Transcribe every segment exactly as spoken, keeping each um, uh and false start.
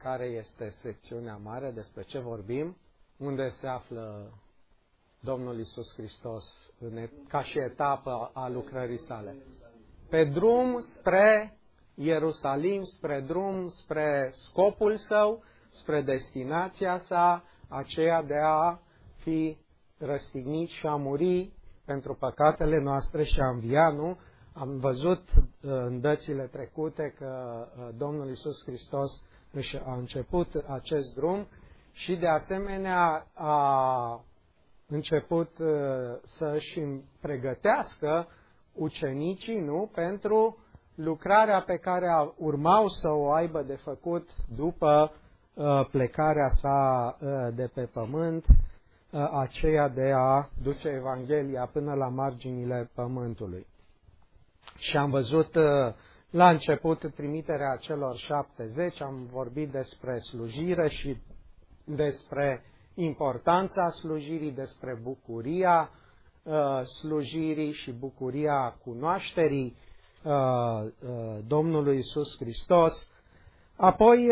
care este secțiunea mare, despre ce vorbim, unde se află Domnul Iisus Hristos în, ca și etapă a lucrării sale. Pe drum spre Ierusalim, spre drum, spre scopul său, spre destinația sa, aceea de a fi răstignit și a muri pentru păcatele noastre și a învia, nu? Am văzut în dățile trecute că Domnul Iisus Hristos își a început acest drum și de asemenea a început să își pregătească ucenicii, nu? Pentru lucrarea pe care urmau să o aibă de făcut după plecarea sa de pe pământ, aceea de a duce Evanghelia până la marginile pământului. Și am văzut la început trimiterea celor șaptezeci, am vorbit despre slujire și despre importanța slujirii, despre bucuria slujirii și bucuria cunoașterii Domnului Iisus Hristos. Apoi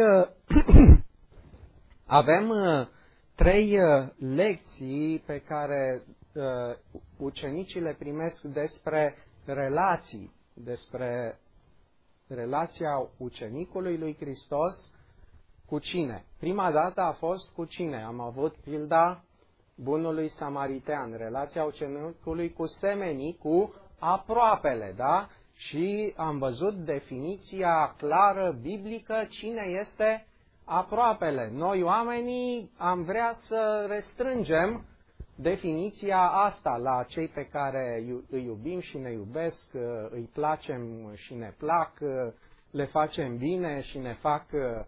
avem trei lecții pe care ucenicii le primesc despre relații, despre relația ucenicului lui Hristos cu cine. Prima dată a fost cu cine? Am avut pilda bunului samaritean, relația ucenicului cu semenii, cu aproapele, da? Și am văzut definiția clară biblică, cine este aproapele. Noi oamenii am vrea să restrângem definiția asta la cei pe care îi iubim și ne iubesc, îi placem și ne plac, le facem bine și ne fac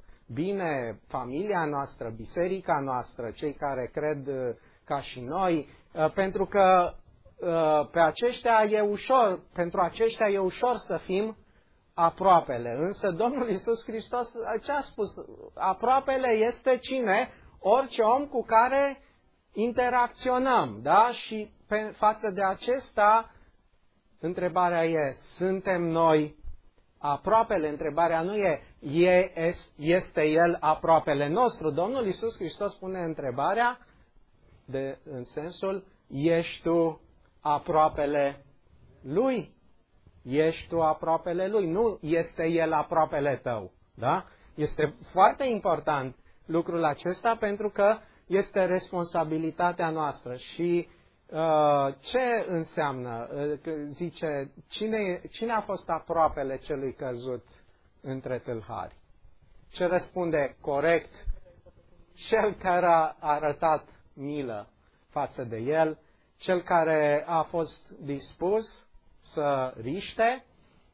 bine familia noastră, biserica noastră, cei care cred ca și noi, pentru că pe aceștia e ușor, pentru aceștia e ușor să fim aproapele. Însă Domnul Iisus Hristos ce a spus? Aproapele este cine? Orice om cu care interacționăm, da? Și pe, față de acesta, întrebarea e, suntem noi aproapele? Întrebarea nu e, e, este El aproapele nostru? Domnul Iisus Hristos pune întrebarea de, în sensul, ești tu aproapele Lui? Ești tu aproapele Lui? Nu este El aproapele tău, da? Este foarte important lucrul acesta pentru că este responsabilitatea noastră. Și uh, ce înseamnă? Uh, zice, cine, cine a fost aproapele celui căzut între tâlhari? Ce răspunde corect? Cel care a arătat milă față de el, cel care a fost dispus să riște,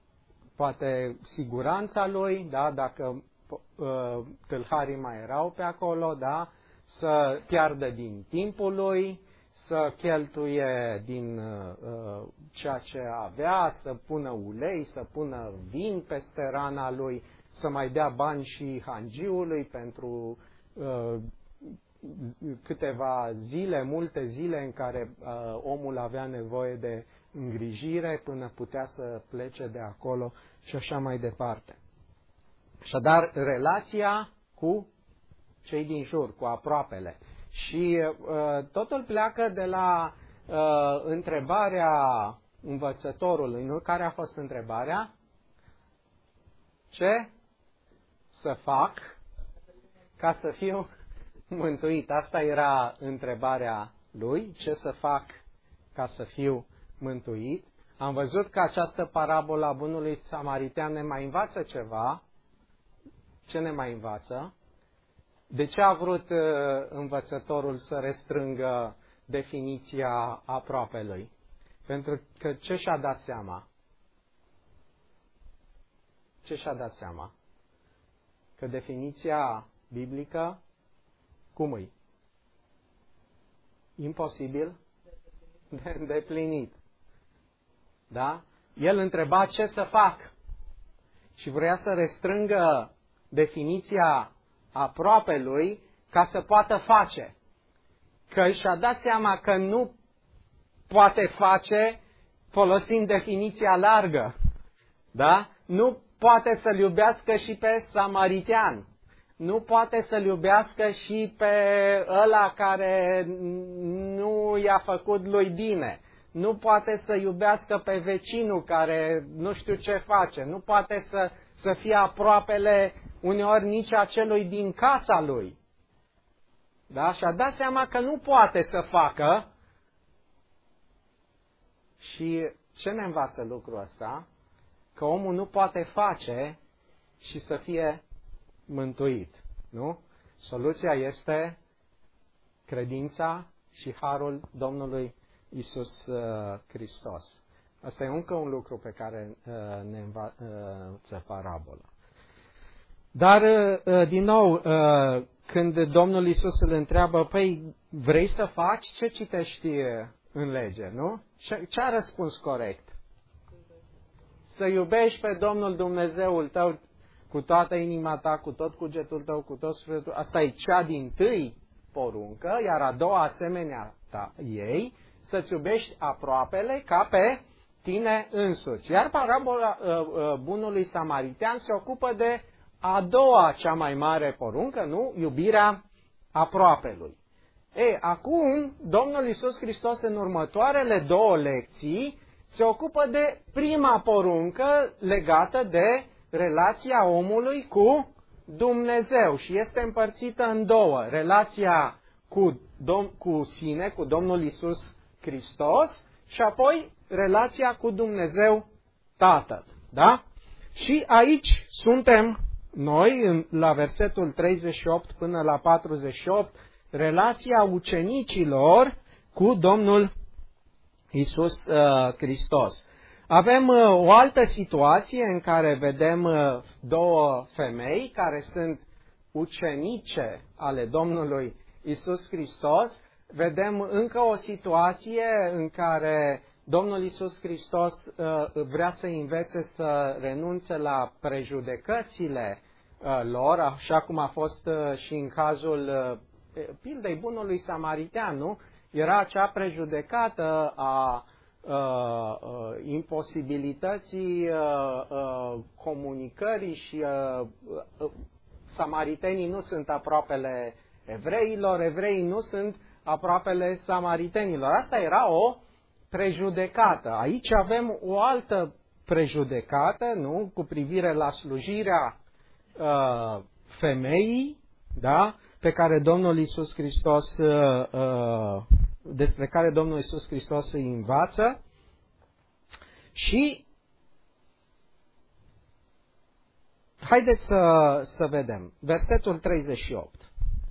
poate siguranța lui, da, dacă uh, tâlharii mai erau pe acolo, da, să piardă din timpul lui, să cheltuie din uh, ceea ce avea, să pună ulei, să pună vin peste rana lui, să mai dea bani și hangiului pentru uh, câteva zile, multe zile în care uh, omul avea nevoie de îngrijire până putea să plece de acolo și așa mai departe. Așadar, relația cu cei din jur, cu aproapele. Și uh, totul pleacă de la uh, întrebarea învățătorului, nu? Care a fost întrebarea? Ce să fac ca să fiu mântuit? Asta era întrebarea lui, ce să fac ca să fiu mântuit. Am văzut că această parabolă a bunului samaritean ne mai învață ceva. Ce ne mai învață? De ce a vrut uh, învățătorul să restrângă definiția aproapelui? Pentru că ce și-a dat seama? Ce și-a dat seama? Că definiția biblică, cum e? Imposibil de îndeplinit. Da? El întreba ce să fac și vrea să restrângă definiția aproapelui ca să poată face. Că și-a dat seama că nu poate face folosind definiția largă. Da? Nu poate să-l iubească și pe samaritean. nu poate să-l iubească și pe ăla care nu i-a făcut lui bine. Nu poate să iubească pe vecinul care nu știu ce face. Nu poate să, să fie aproapele uneori nici acelui din casa lui. Da? Și a dat seama că nu poate să facă. Și ce ne învață lucrul ăsta? Că omul nu poate face și să fie mântuit. Nu? Soluția este credința și harul Domnului Iisus Hristos. Asta e încă un lucru pe care ne învață parabola. Dar, din nou, când Domnul Iisus îl întreabă, păi, vrei să faci ce citești în lege, nu? Ce a răspuns corect? Să iubești pe Domnul Dumnezeul tău cu toată inima ta, cu tot cugetul tău, cu tot sufletul. Asta e cea dintâi poruncă, iar a doua asemenea ta, ei, să-ți iubești aproapele ca pe tine însuți. Iar parabola uh, uh, bunului samaritean se ocupă de a doua cea mai mare poruncă, nu? Iubirea aproapelui. Ei, acum, Domnul Iisus Hristos în următoarele două lecții se ocupă de prima poruncă legată de relația omului cu Dumnezeu și este împărțită în două. Relația cu, dom- cu sine, cu Domnul Iisus Hristos și apoi relația cu Dumnezeu Tatăl. Da? Și aici suntem noi, în, la versetul treizeci și opt până la patruzeci și opt, relația ucenicilor cu Domnul Iisus uh, Hristos. Avem uh, o altă situație în care vedem uh, două femei care sunt ucenice ale Domnului Iisus Hristos. Vedem încă o situație în care Domnul Iisus Hristos uh, vrea să învețe să renunțe la prejudecățile uh, lor, așa cum a fost uh, și în cazul uh, pildei bunului samaritean, nu? Era acea prejudecată a uh, uh, imposibilității uh, uh, comunicării și uh, uh, samaritenii nu sunt aproapele evreilor, evreii nu sunt aproapele samaritenilor. Asta era o prejudecată. Aici avem o altă prejudecată, nu? Cu privire la slujirea uh, femeii, da? Pe care Domnul Iisus Hristos, uh, uh, despre care Domnul Iisus Hristos îi învață. Și haideți să, să vedem. Versetul treizeci și opt.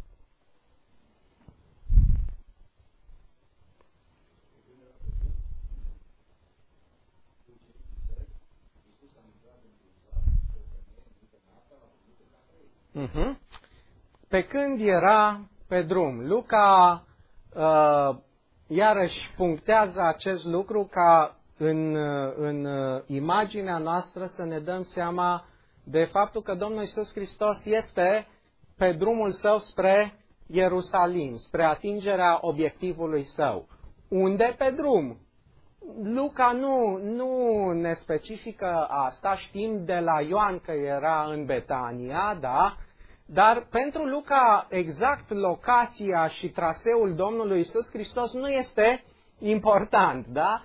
Uh-huh. Pe când era pe drum. Luca uh, iarăși punctează acest lucru ca în, în imaginea noastră să ne dăm seama de faptul că Domnul Iisus Hristos este pe drumul său spre Ierusalim, spre atingerea obiectivului său. Unde pe drum? Luca nu, nu ne specifică asta, știm de la Ioan că era în Betania, da? Dar pentru Luca exact locația și traseul Domnului Iisus Hristos nu este important, da?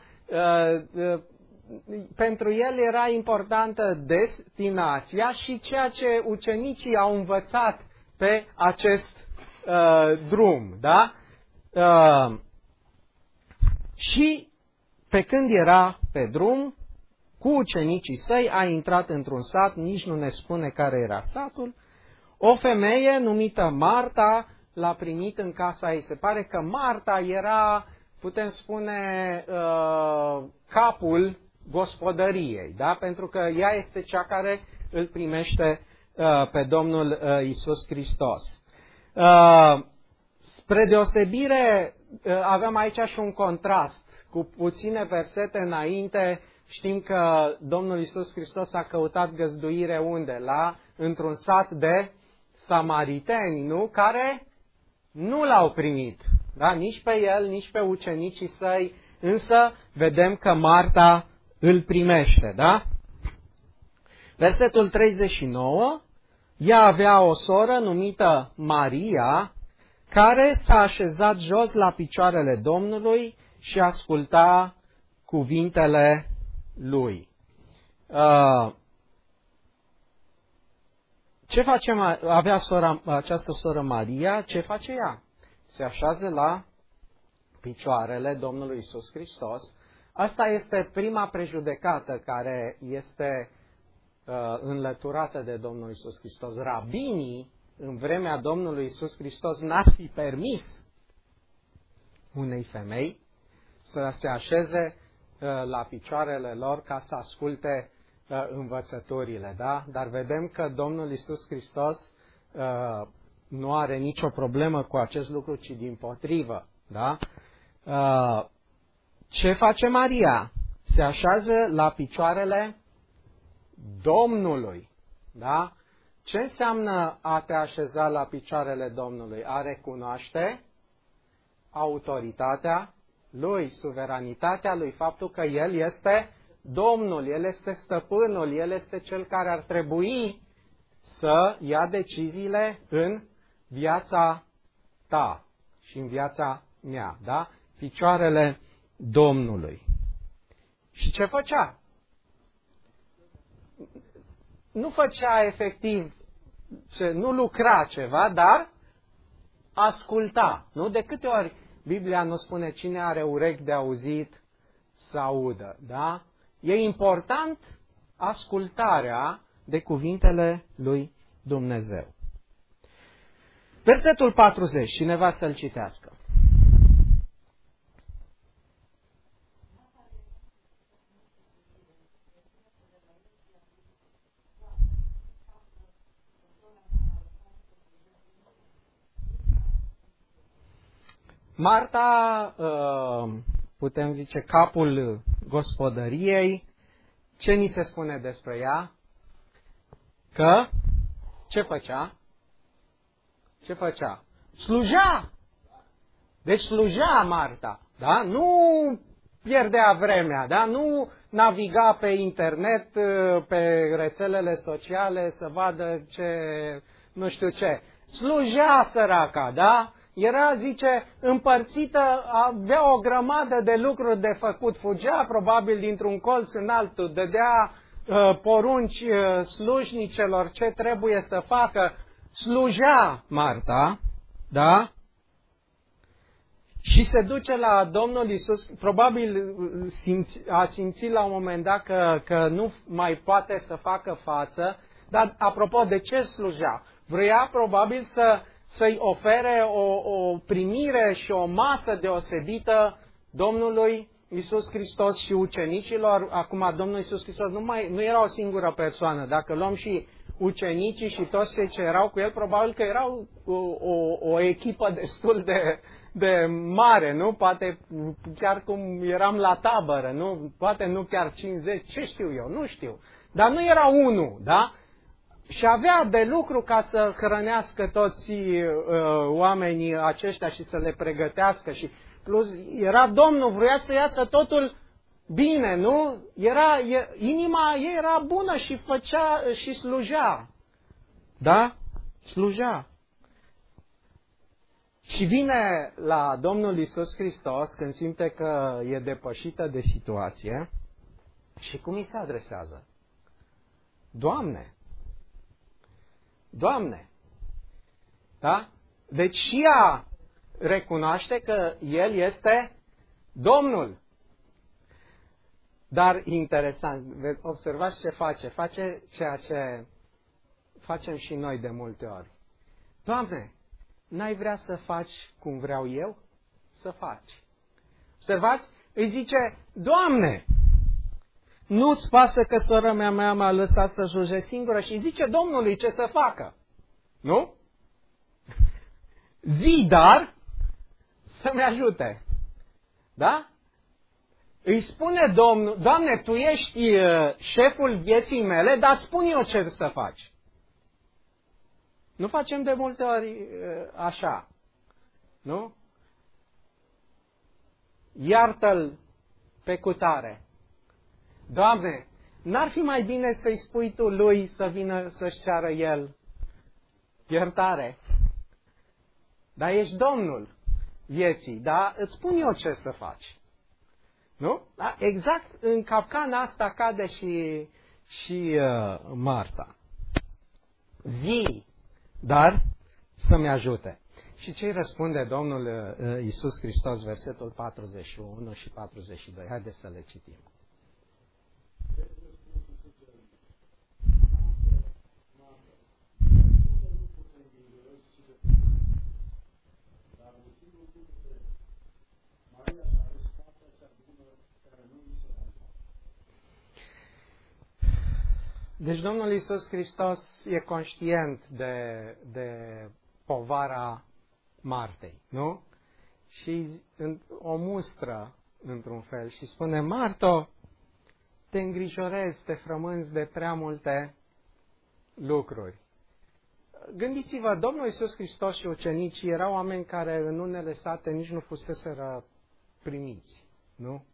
Pentru el era importantă destinația și ceea ce ucenicii au învățat pe acest uh, drum, da? Uh, și pe când era pe drum, cu ucenicii săi, a intrat într-un sat, nici nu ne spune care era satul. O femeie numită Marta l-a primit în casa ei. Se pare că Marta era, putem spune, capul gospodăriei, da? Pentru că ea este cea care îl primește pe Domnul Iisus Hristos. Spre deosebire, avem aici și un contrast. Cu puține versete înainte, știm că Domnul Iisus Hristos a căutat găzduire unde? La, într-un sat de samariteni, nu? Care nu l-au primit. Da? Nici pe el, nici pe ucenicii săi, însă vedem că Marta îl primește. Da? Versetul treizeci și nouă, ea avea o soră numită Maria, care s-a așezat jos la picioarele Domnului și asculta cuvintele lui. Ce face, avea sora, această soră Maria? Ce face ea? Se așează la picioarele Domnului Iisus Hristos. Asta este prima prejudecată care este uh, înlăturată de Domnul Iisus Hristos. Rabinii, în vremea Domnului Iisus Hristos, n-ar fi permis unei femei să se așeze uh, la picioarele lor ca să asculte uh, învățăturile, da? Dar vedem că Domnul Iisus Hristos uh, nu are nicio problemă cu acest lucru, ci dimpotrivă, da? Uh, ce face Maria? Se așează la picioarele Domnului, da? Ce înseamnă a te așeza la picioarele Domnului? A recunoaște autoritatea Lui, suveranitatea Lui, faptul că El este Domnul, El este stăpânul, El este Cel care ar trebui să ia deciziile în viața ta și în viața mea, da? Picioarele Domnului. Și ce făcea? Nu făcea efectiv, ce, nu lucra ceva, dar asculta. Nu? De câte ori Biblia nu spune cine are urechi de auzit să audă, da? E important ascultarea de cuvintele lui Dumnezeu. Versetul patruzeci, cineva să-l citească. Marta, putem zice, capul gospodăriei, ce ni se spune despre ea? Că, ce făcea? Ce făcea? Slujea! Deci slujea Marta, da? Nu pierdea vremea, da? Nu naviga pe internet, pe rețelele sociale să vadă ce, nu știu ce. Slujea săraca, da? Era, zice, împărțită, avea o grămadă de lucruri de făcut, fugea probabil dintr-un colț în altul, dădea uh, porunci uh, slujnicelor ce trebuie să facă, slujea Marta, da? Și se duce la Domnul Iisus, probabil simți, a simțit la un moment dat că, că nu mai poate să facă față, dar apropo, de ce slujea? Vrea probabil să... să-i ofere o, o primire și o masă deosebită Domnului Iisus Hristos și ucenicilor. Acum Domnul Iisus Hristos nu, mai, nu era o singură persoană. Dacă luăm și ucenicii și toți cei ce erau cu el, probabil că erau o, o, o echipă destul de, de mare, nu? Poate chiar cum eram la tabără, nu? Poate nu chiar cincizeci, ce știu eu, nu știu. Dar nu era unul, da? Și avea de lucru ca să hrănească toți uh, oamenii aceștia și să le pregătească. Și plus, era Domnul, vrea să iasă totul bine, nu? Era, e, inima ei era bună și făcea și slujea. Da? Slujea. Și vine la Domnul Iisus Hristos când simte că e depășită de situație și cum îi se adresează? Doamne! Doamne! Da? Deci și ea recunoaște că El este Domnul. Dar interesant, observați ce face. Face ceea ce facem și noi de multe ori. Doamne, n-ai vrea să faci cum vreau eu? Să faci. Observați? Îi zice, Doamne, nu-ți pasă că sora mea mea m-a lăsat să slujește singură și zice Domnului ce să facă. Nu? Zi, dar să-mi ajute. Da? Îi spune Domnul, Doamne, Tu ești șeful vieții mele, dar spun eu ce să faci. Nu facem de multe ori așa. Nu? Iartă-l pe cutare. Doamne, n-ar fi mai bine să-i spui Tu lui să vină să-și ceară el iertare. Dar ești Domnul vieții, da? Îți spun eu ce să faci. Nu? Da? Exact în capcana asta cade și, și uh, Marta. Zi, dar să-mi ajute. Și ce îi răspunde Domnul uh, Iisus Hristos, versetul patruzeci și unu și patruzeci și doi? Haideți să le citim. Deci Domnul Iisus Hristos e conștient de, de povara Martei, nu? Și o mustră într-un fel și spune: Marto, te îngrijorezi, te frămânzi de prea multe lucruri. Gândiți-vă, Domnul Iisus Hristos și ucenicii erau oameni care în unele sate nici nu fuseseră primiți, nu?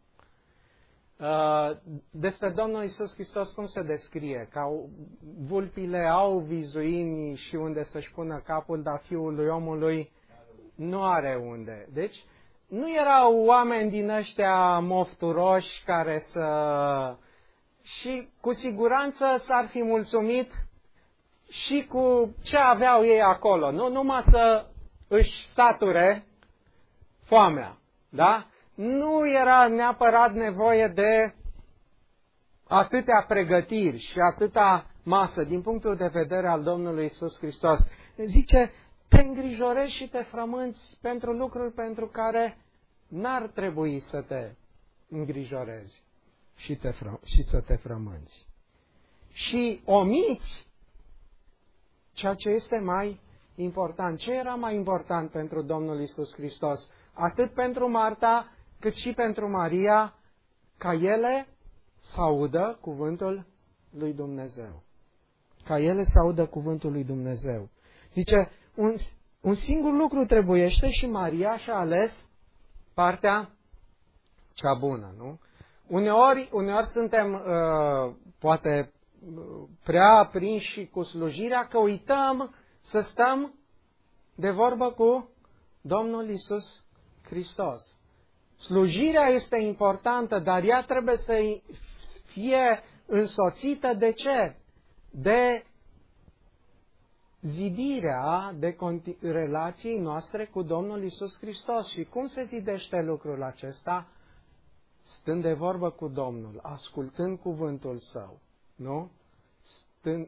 Despre Domnul Iisus Hristos cum se descrie? Că vulpile au vizuini și unde să-și pună capul, dar Fiul lui omului nu are unde. Deci nu erau oameni din ăștia mofturoși care să... Și cu siguranță s-ar fi mulțumit și cu ce aveau ei acolo. Nu numai să își sature foamea, da? Nu era neapărat nevoie de atâtea pregătiri și atâta masă din punctul de vedere al Domnului Iisus Hristos. Zice, te îngrijorezi și te frămânți pentru lucruri pentru care n-ar trebui să te îngrijorezi și, te fră, și să te frămânți. Și omiți ceea ce este mai important. Ce era mai important pentru Domnul Iisus Hristos? Atât pentru Marta, cât și pentru Maria, ca ele să audă cuvântul lui Dumnezeu. Ca ele să audă cuvântul lui Dumnezeu. Zice, un, un singur lucru trebuiește și Maria și-a ales partea cea bună, nu? Uneori, uneori suntem, uh, poate, prea prinși cu slujirea că uităm să stăm de vorbă cu Domnul Iisus Hristos. Slujirea este importantă, dar ea trebuie să fie însoțită de ce? De zidirea de relației noastre cu Domnul Iisus Hristos. Și cum se zidește lucrul acesta? Stând de vorbă cu Domnul, ascultând cuvântul Său. Nu? Stând...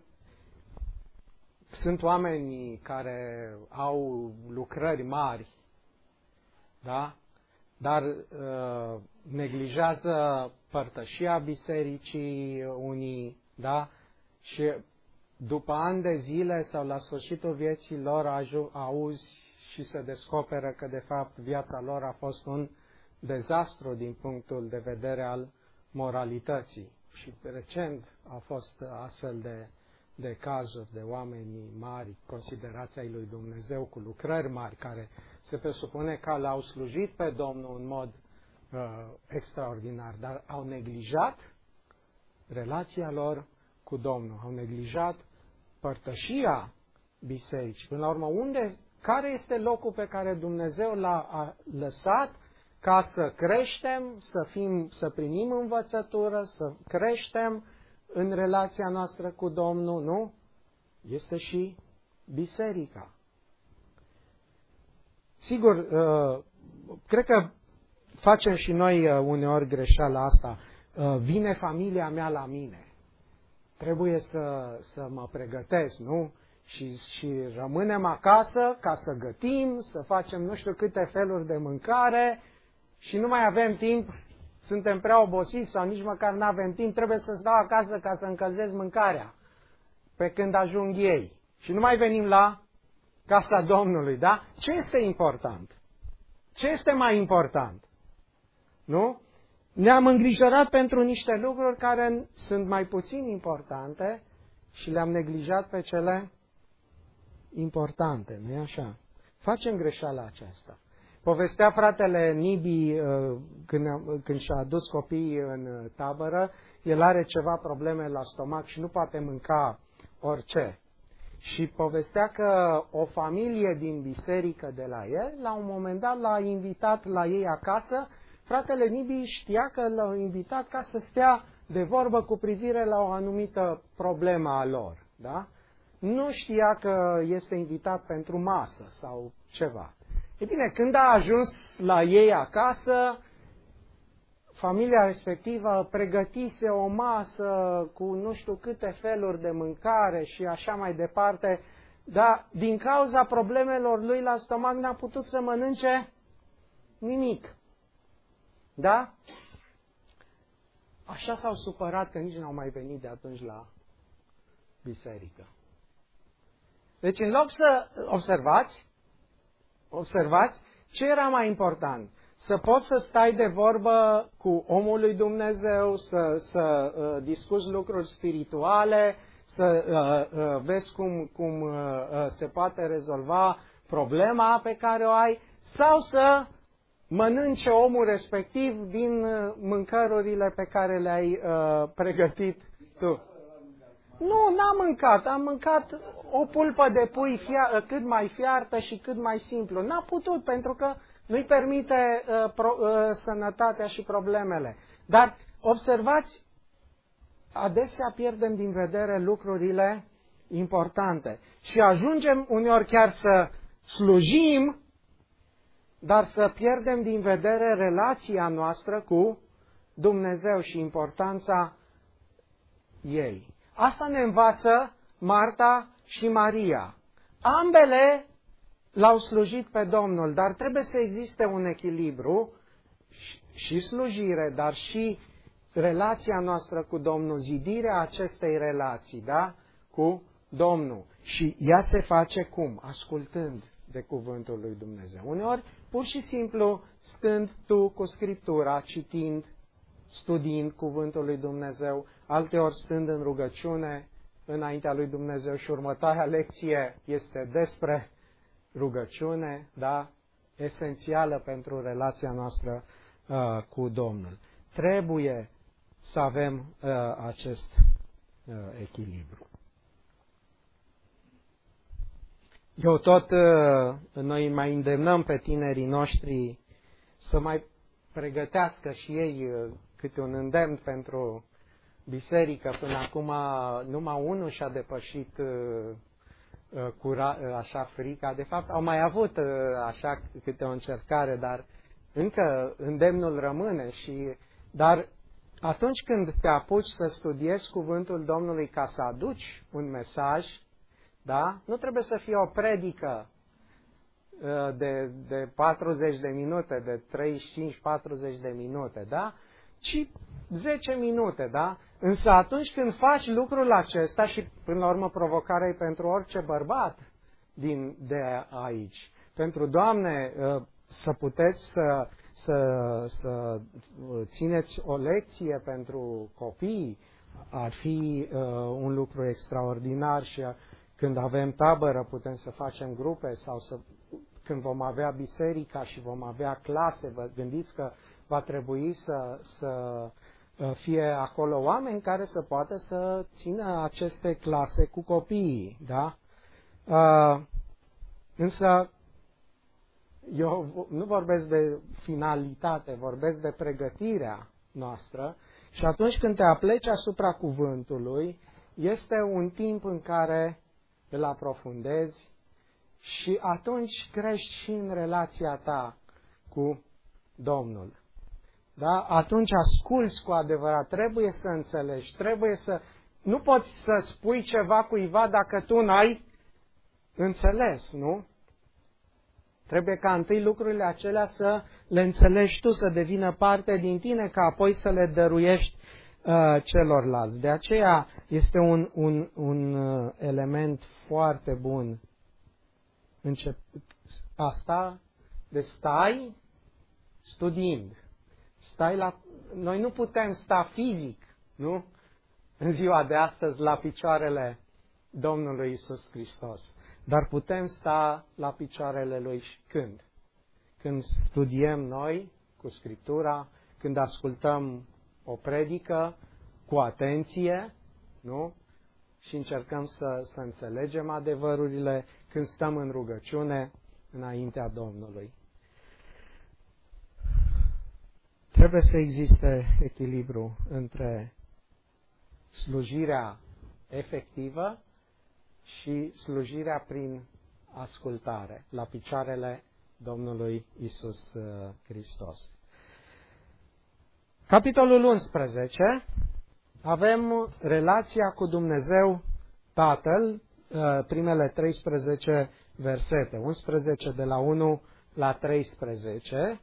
Sunt oameni care au lucrări mari, da? Dar uh, neglijează părtășia bisericii unii, da? Și după ani de zile sau la sfârșitul vieții lor auzi și se descoperă că de fapt viața lor a fost un dezastru din punctul de vedere al moralității. Și recent au fost astfel de, de cazuri de oameni mari, considerați ai lui Dumnezeu, cu lucrări mari, care se presupune că l-au slujit pe Domnul în mod uh, extraordinar, dar au neglijat relația lor cu Domnul, au neglijat părtășia bisericii. Până la urmă, unde, care este locul pe care Dumnezeu l-a lăsat ca să creștem, să, fim, să primim învățătură, să creștem în relația noastră cu Domnul, nu? Este și biserica. Sigur, cred că facem și noi uneori greșeala asta. Vine familia mea la mine. Trebuie să, să mă pregătesc, nu? Și, și rămânem acasă ca să gătim, să facem nu știu câte feluri de mâncare și nu mai avem timp, suntem prea obosiți sau nici măcar nu avem timp, trebuie să stau acasă ca să încălzesc mâncarea pe când ajung ei. Și nu mai venim la casa Domnului, da? Ce este important? Ce este mai important? Nu? Ne-am îngrijorat pentru niște lucruri care sunt mai puțin importante și le-am neglijat pe cele importante, nu-i așa? Facem greșeala aceasta. Povestea fratele Nibi când, când și-a adus copiii în tabără, el are ceva probleme la stomac și nu poate mânca orice. și povestea că o familie din biserică de la el, la un moment dat l-a invitat la ei acasă. Fratele Nibi știa că l-a invitat ca să stea de vorbă cu privire la o anumită problemă a lor. Da? Nu știa că este invitat pentru masă sau ceva. E bine, când a ajuns la ei acasă, familia respectivă pregătise o masă cu nu știu câte feluri de mâncare și așa mai departe, dar din cauza problemelor lui la stomac n-a putut să mănânce nimic. Da? Așa s-au supărat că nici n-au mai venit de atunci la biserică. Deci în loc să observați, observați ce era mai important. Să poți să stai de vorbă cu omul lui Dumnezeu, să, să uh, discuți lucruri spirituale, să uh, uh, vezi cum, cum uh, se poate rezolva problema pe care o ai, sau să mănânce omul respectiv din uh, mâncărurile pe care le-ai uh, pregătit tu. Nu, n-am mâncat. Am mâncat o pulpă de pui fia, cât mai fiartă și cât mai simplu. N-a putut, pentru că nu-i permite uh, pro, uh, sănătatea și problemele. Dar observați, adesea pierdem din vedere lucrurile importante. Și ajungem uneori chiar să slujim, dar să pierdem din vedere relația noastră cu Dumnezeu și importanța ei. Asta ne învață Marta și Maria. Ambele l-au slujit pe Domnul, dar trebuie să existe un echilibru și slujire, dar și relația noastră cu Domnul, zidirea acestei relații, da, cu Domnul. Și ea se face cum? Ascultând de cuvântul lui Dumnezeu. Uneori, pur și simplu, stând tu cu Scriptura, citind, studiind cuvântul lui Dumnezeu, alteori stând în rugăciune înaintea lui Dumnezeu și următoarea lecție este despre rugăciune, da, esențială pentru relația noastră uh, cu Domnul. Trebuie să avem uh, acest uh, echilibru. Eu tot, uh, noi mai îndemnăm pe tinerii noștri să mai pregătească și ei uh, câte un îndemn pentru biserică. Până acum numai unul și-a depășit uh, cura, așa frica. De fapt, au mai avut așa câte o încercare, dar încă îndemnul rămâne. Și, dar atunci când te apuci să studiezi cuvântul Domnului ca să aduci un mesaj, da? Nu trebuie să fie o predică de, de patruzeci de minute, de treizeci și cinci patruzeci de minute, da? Ci zece minute, da? Însă atunci când faci lucrul acesta, și până la urmă provocarea e pentru orice bărbat din, de aici, pentru doamne să puteți să, să, să țineți o lecție pentru copii, ar fi uh, un lucru extraordinar. Și când avem tabără putem să facem grupe, sau să, când vom avea biserica și vom avea clase, vă gândiți că va trebui să, să fie acolo oameni care să poată să țină aceste clase cu copiii, da? Uh, însă eu nu vorbesc de finalitate, vorbesc de pregătirea noastră, și atunci când te apleci asupra cuvântului, este un timp în care îl aprofundezi și atunci crești și în relația ta cu Domnul. Da? Atunci asculți cu adevărat, trebuie să înțelegi, trebuie să... Nu poți să spui ceva cuiva dacă tu n-ai înțeles, nu? Trebuie ca întâi lucrurile acelea să le înțelegi tu, să devină parte din tine, ca apoi să le dăruiești uh, celorlalți. De aceea este un, un, un uh, element foarte bun Încep... asta de stai studiind. Stai la... Noi nu putem sta fizic, nu? În ziua de astăzi la picioarele Domnului Iisus Hristos. Dar putem sta la picioarele Lui și când? Când studiem noi cu Scriptura, când ascultăm o predică cu atenție, nu? și încercăm să, să înțelegem adevărurile când stăm în rugăciune înaintea Domnului. Trebuie să existe echilibru între slujirea efectivă și slujirea prin ascultare la picioarele Domnului Isus Hristos. Capitolul unsprezece, avem relația cu Dumnezeu Tatăl, primele treisprezece versete, unsprezece de la unu la treisprezece.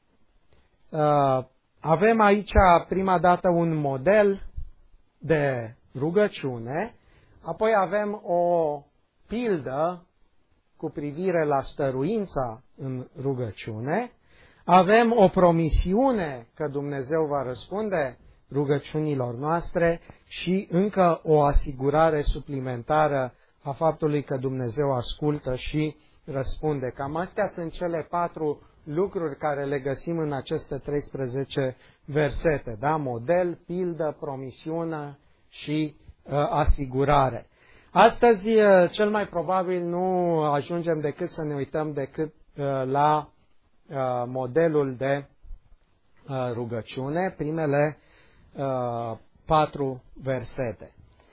Avem aici prima dată un model de rugăciune, apoi avem o pildă cu privire la stăruința în rugăciune, avem o promisiune că Dumnezeu va răspunde rugăciunilor noastre și încă o asigurare suplimentară a faptului că Dumnezeu ascultă și răspunde. Cam astea sunt cele patru lucruri care le găsim în aceste treisprezece versete, da? Model, pildă, promisiune și uh, asigurare. Astăzi, uh, cel mai probabil, nu ajungem decât să ne uităm decât uh, la uh, modelul de uh, rugăciune, primele uh, patru versete.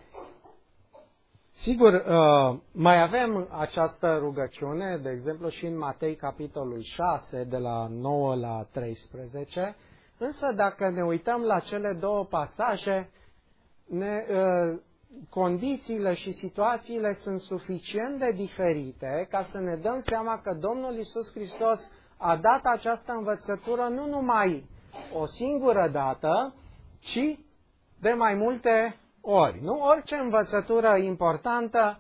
Sigur, uh, mai avem această rugăciune, de exemplu, și în Matei, capitolul șase, de la nouă la treisprezece, însă dacă ne uităm la cele două pasaje, ne, uh, condițiile și situațiile sunt suficient de diferite ca să ne dăm seama că Domnul Iisus Hristos a dat această învățătură nu numai o singură dată, ci de mai multe ori. Nu? Orice învățătură importantă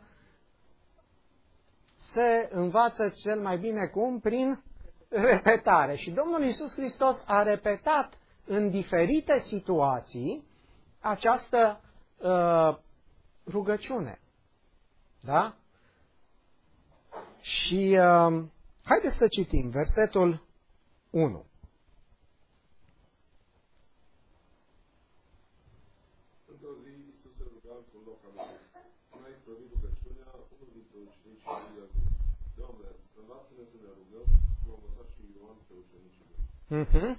se învață cel mai bine cum? Prin repetare. Și Domnul Iisus Hristos a repetat în diferite situații această uh, rugăciune. Da? Și uh, haideți să citim versetul unu. Uh-huh.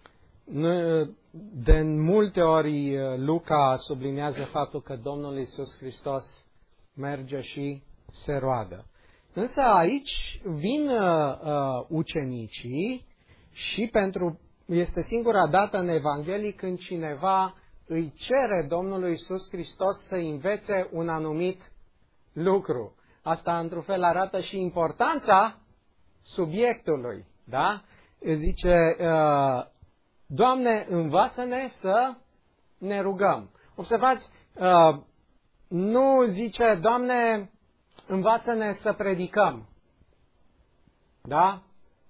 De multe ori Luca subliniază faptul că Domnul Iisus Hristos merge și se roagă. Însă aici vin uh, ucenicii și pentru este singura dată în Evanghelie când cineva îi cere Domnului Iisus Hristos să învețe un anumit lucru. Asta într-un fel arată și importanța subiectului, da? Zice, Doamne, învață-ne să ne rugăm. Observați, nu zice, Doamne, învață-ne să predicăm. Da?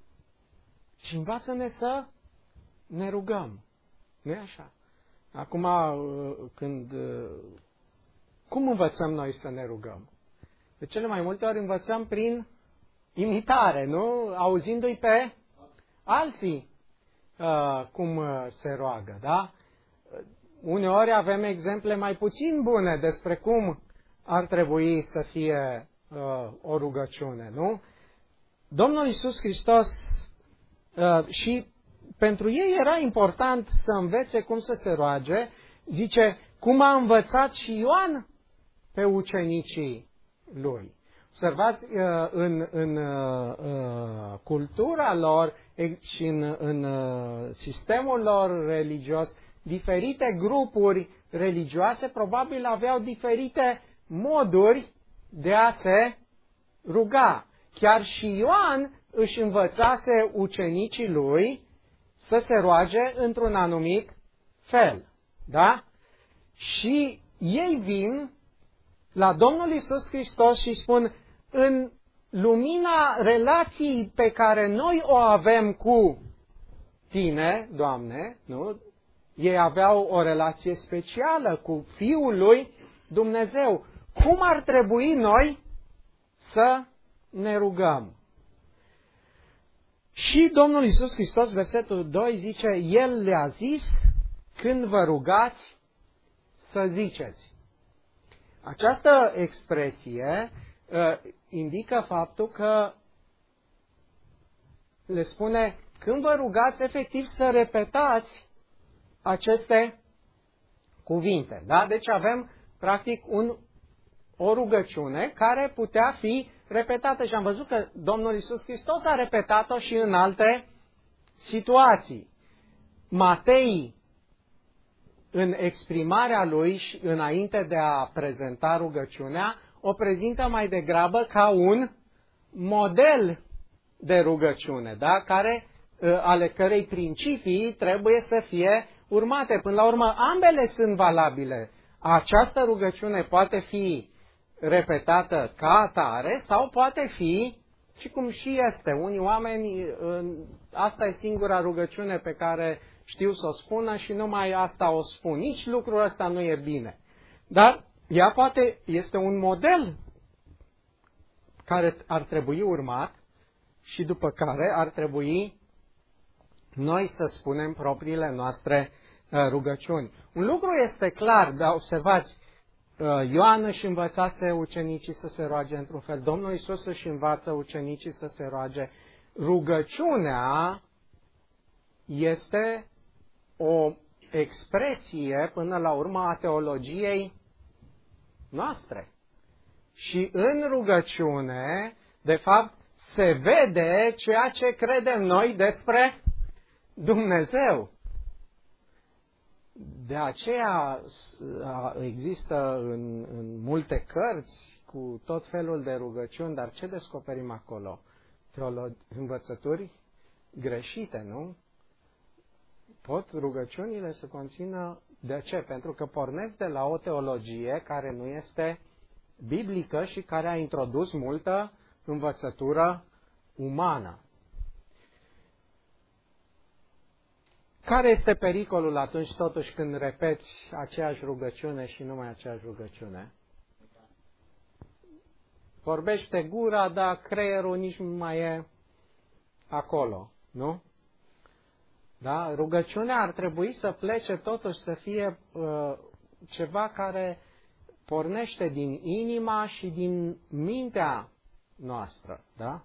Și învață-ne să ne rugăm. Nu e așa? Acum, când... Cum învățăm noi să ne rugăm? De cele mai multe ori învățăm prin imitare, nu? Auzindu-i pe alții uh, cum uh, se roagă, da? Uneori avem exemple mai puțin bune despre cum ar trebui să fie uh, o rugăciune, nu? Domnul Iisus Hristos uh, și pentru ei era important să învețe cum să se roage, zice, cum a învățat și Ioan pe ucenicii lui. Observați, în, în uh, cultura lor și în, în uh, sistemul lor religios, diferite grupuri religioase probabil aveau diferite moduri de a se ruga. Chiar și Ioan își învățase ucenicii lui să se roage într-un anumit fel. Da? Și ei vin la Domnul Iisus Hristos și spun, în lumina relației pe care noi o avem cu tine, Doamne, nu? Ei aveau o relație specială cu Fiul lui Dumnezeu. Cum ar trebui noi să ne rugăm? Și Domnul Iisus Hristos, versetul doi, zice, El le-a zis, când vă rugați, să ziceți. Această expresie uh, indică faptul că le spune, când vă rugați, efectiv să repetați aceste cuvinte. Da? Deci avem, practic, un, o rugăciune care putea fi repetată. Și am văzut că Domnul Iisus Hristos a repetat-o și în alte situații. Matei, în exprimarea lui și înainte de a prezenta rugăciunea, o prezintă mai degrabă ca un model de rugăciune, da? Care, ale cărei principii trebuie să fie urmate. Până la urmă, ambele sunt valabile. Această rugăciune poate fi repetată ca atare sau poate fi, și cum și este, unii oameni, asta e singura rugăciune pe care știu să o spună și numai asta o spun. Nici lucrul ăsta nu e bine. Dar ea poate, este un model care ar trebui urmat și după care ar trebui noi să spunem propriile noastre rugăciuni. Un lucru este clar, dar observați, Ioan își învățase ucenicii să se roage într-un fel, Domnul Iisus își învață ucenicii să se roage. Rugăciunea este o expresie, până la urmă, a teologiei noastre. Și în rugăciune, de fapt, se vede ceea ce credem noi despre Dumnezeu. De aceea există în, în multe cărți cu tot felul de rugăciuni, dar ce descoperim acolo? Teolo- învățături greșite, nu? Pot rugăciunile să conțină... De ce? Pentru că pornesc de la o teologie care nu este biblică și care a introdus multă învățătură umană. Care este pericolul atunci totuși când repeți aceeași rugăciune și numai aceeași rugăciune? Vorbește gura, dar creierul nici nu mai e acolo, nu? Da? Rugăciunea ar trebui să plece totuși să fie uh, ceva care pornește din inima și din mintea noastră, da?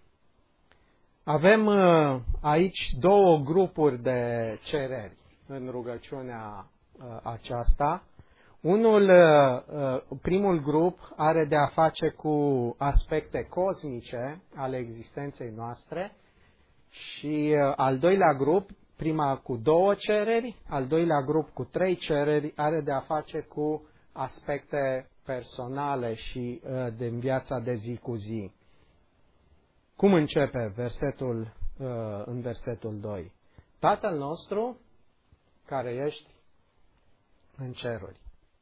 Avem uh, aici două grupuri de cereri în rugăciunea uh, aceasta. Unul, uh, primul grup are de a face cu aspecte cosmice ale existenței noastre și uh, al doilea grup, prima cu două cereri, al doilea grup cu trei cereri, are de a face cu aspecte personale și uh, din viața de zi cu zi. Cum începe versetul, uh, în versetul doi? Tatăl nostru, care ești în ceruri.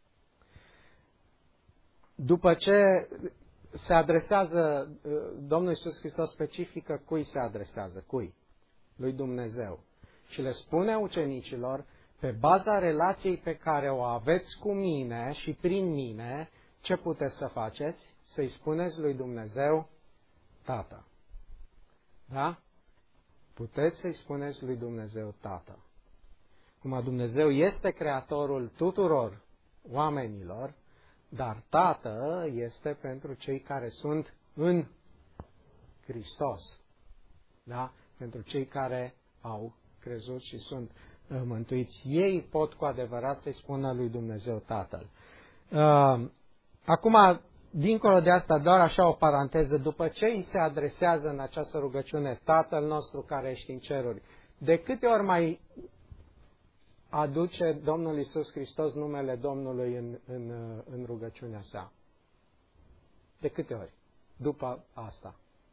După ce se adresează, uh, Domnul Iisus Hristos specifică cui se adresează, cui? Lui Dumnezeu. Și le spune ucenicilor, pe baza relației pe care o aveți cu mine și prin mine, ce puteți să faceți? Să-i spuneți lui Dumnezeu, Tată. Da? Puteți să-i spuneți lui Dumnezeu Tată. Cum Dumnezeu este creatorul tuturor oamenilor, dar Tată este pentru cei care sunt în Hristos. Da? Pentru cei care au crezut și sunt uh, mântuiți. Ei pot cu adevărat să-i spună lui Dumnezeu Tatăl. Uh, acum, dincolo de asta, doar așa o paranteză, după ce îi se adresează în această rugăciune Tatăl nostru care ești în ceruri, de câte ori mai aduce Domnul Iisus Hristos numele Domnului în, în, în rugăciunea sa? De câte ori? După asta.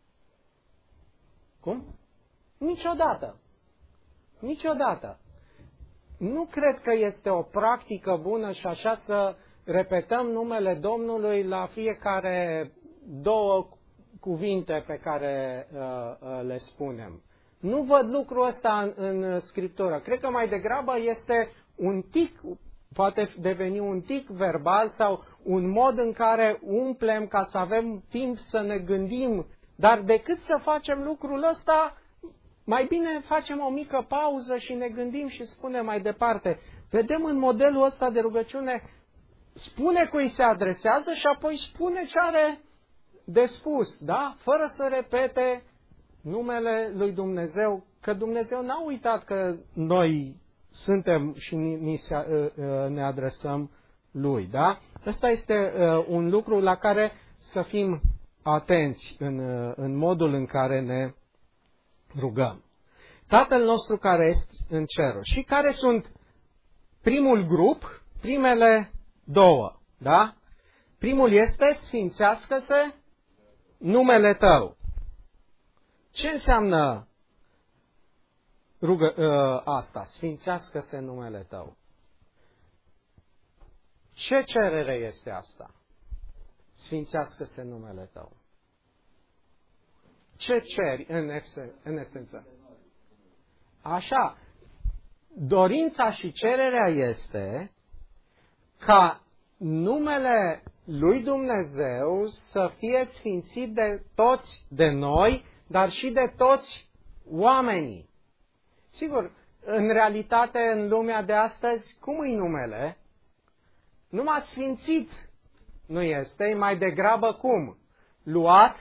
Cum? Niciodată. Niciodată. Nu cred că este o practică bună și așa să repetăm numele Domnului la fiecare două cuvinte pe care uh, uh, le spunem. Nu văd lucrul ăsta în, în Scriptură. Cred că mai degrabă este un tic, poate deveni un tic verbal sau un mod în care umplem ca să avem timp să ne gândim. Dar decât să facem lucrul ăsta, mai bine facem o mică pauză și ne gândim și spunem mai departe. Vedem în modelul ăsta de rugăciune spune cui se adresează și apoi spune ce are de spus, da? Fără să repete numele lui Dumnezeu, că Dumnezeu n-a uitat că noi suntem și ni se, ne adresăm lui, da? Ăsta este un lucru la care să fim atenți în, în modul în care ne rugăm. Tatăl nostru care este în ceruri. Și care sunt primul grup, primele două, da? Primul este sfințească-se numele tău. Ce înseamnă rugă, ă, asta? Sfințească-se numele tău. Ce cerere este asta? Sfințească-se numele tău. Ce ceri în, în esență? Așa, dorința și cererea este ca numele lui Dumnezeu să fie sfințit de toți, de noi, dar și de toți oamenii. Sigur, în realitate, în lumea de astăzi, cum îi numele? Numai sfințit nu este, e mai degrabă cum? Luat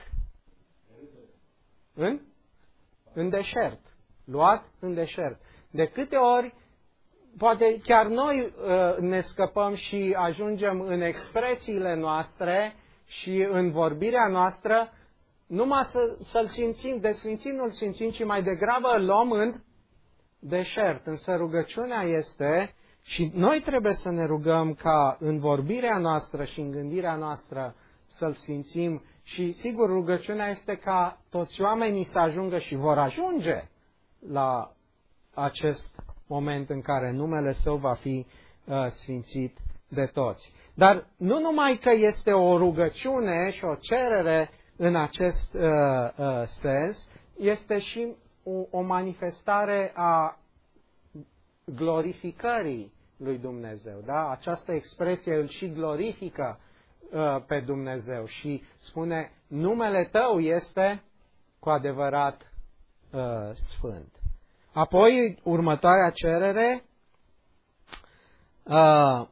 în? În deșert. Luat în deșert. De câte ori, poate chiar noi uh, ne scăpăm și ajungem în expresiile noastre și în vorbirea noastră, numai să, să-L simțim, de sfințit nu-L simțim, ci mai degrabă îl luăm în deșert. Însă rugăciunea este, și noi trebuie să ne rugăm ca în vorbirea noastră și în gândirea noastră să-L sfințim și sigur rugăciunea este ca toți oamenii să ajungă și vor ajunge la acest moment în care numele Său va fi uh, sfințit de toți. Dar nu numai că este o rugăciune și o cerere în acest uh, uh, sens, este și o, o manifestare a glorificării lui Dumnezeu. Da? Această expresie îl și glorifică uh, pe Dumnezeu și spune numele Tău este cu adevărat uh, sfânt. Apoi, următoarea cerere uh,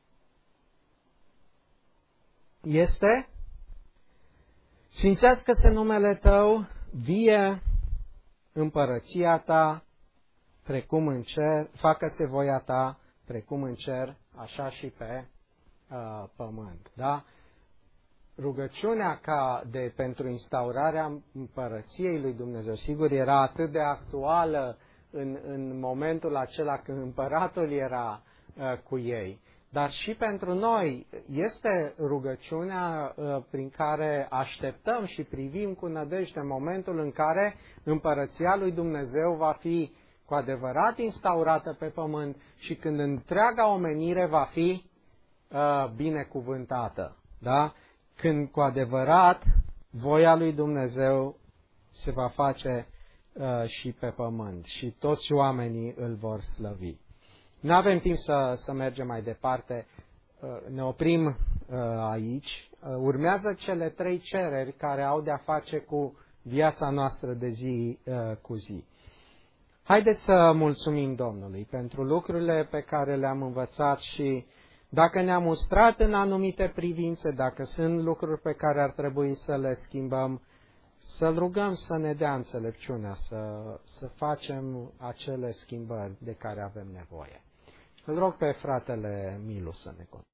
este sfințească-se numele Tău, vie împărăția Ta, precum în cer, facă-se voia Ta, precum în cer, așa și pe uh, pământ. Da? Rugăciunea ca de, pentru instaurarea împărăției lui Dumnezeu, sigur, era atât de actuală în, în momentul acela când împăratul era uh, cu ei. Dar și pentru noi este rugăciunea uh, prin care așteptăm și privim cu nădejde momentul în care împărăția lui Dumnezeu va fi cu adevărat instaurată pe pământ și când întreaga omenire va fi uh, binecuvântată. Da? Când cu adevărat voia lui Dumnezeu se va face uh, și pe pământ și toți oamenii îl vor slăvi. Nu avem timp să, să mergem mai departe, uh, ne oprim uh, aici. Uh, urmează cele trei cereri care au de-a face cu viața noastră de zi uh, cu zi. Haideți să mulțumim Domnului pentru lucrurile pe care le-am învățat și dacă ne-am mustrat în anumite privințe, dacă sunt lucruri pe care ar trebui să le schimbăm, să-L rugăm să ne dea înțelepciunea, să, să facem acele schimbări de care avem nevoie. Îl rog pe fratele Milu să ne conducă.